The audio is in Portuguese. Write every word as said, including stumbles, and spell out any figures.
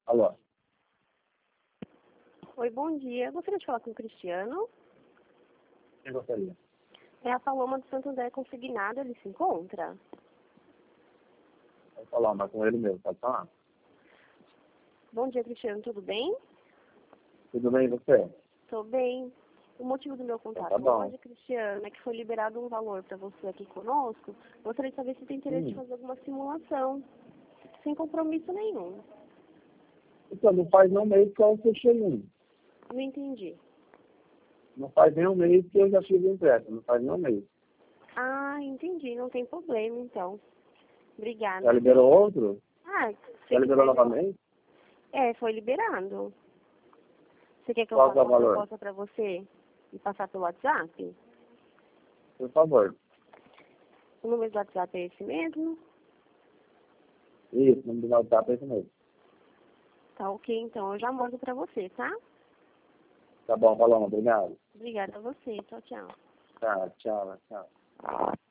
Alô? Oi, bom dia. Eu gostaria de falar com o Cristiano. Quem gostaria? É a Paloma do Santo André Consignado, ele se encontra? Vou falar, mas com ele mesmo, pode falar? Bom dia, Cristiano, tudo bem? Tudo bem, e você? Tô bem. O motivo do meu contato Então, tá bom. hoje, Cristiano, é que foi liberado um valor para você aqui conosco. Gostaria de saber se tem interesse em Hum. fazer alguma simulação, sem compromisso nenhum. Então, não faz nem um mês que eu fechei um. Não entendi. Não faz nem um mês que eu já fiz o empréstimo, não faz nem um mês. Ah, entendi. Não tem problema, então. Obrigada. Já liberou outro? Ah, se Já liberou quiser, eu- novamente? É, foi liberado. Você quer que eu Qual que faça é o uma valor? proposta para você e passar pelo WhatsApp? Por favor. O número do WhatsApp é esse mesmo? Isso, não me dá o WhatsApp é esse mesmo. Tá ok, então eu já mando pra você, tá? Tá bom, Paloma, obrigado. Obrigada a você. Tchau, tchau. Tá, tchau, tchau.